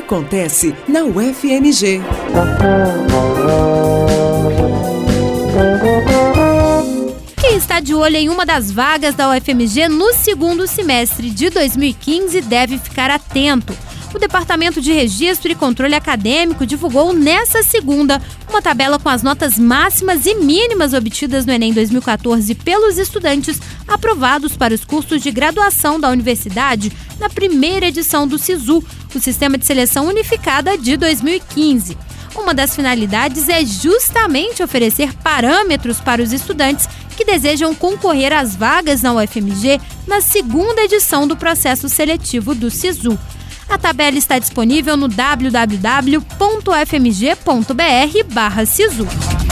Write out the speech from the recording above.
acontece na UFMG. Quem está de olho em uma das vagas da UFMG no segundo semestre de 2015 deve ficar atento. O Departamento de Registro e Controle Acadêmico divulgou nesta segunda uma tabela com as notas máximas e mínimas obtidas no Enem 2014 pelos estudantes aprovados para os cursos de graduação da universidade na primeira edição do SISU, o Sistema de Seleção Unificada de 2015. Uma das finalidades é justamente oferecer parâmetros para os estudantes que desejam concorrer às vagas na UFMG na segunda edição do processo seletivo do SISU. A tabela está disponível no www.ufmg.br/SISU.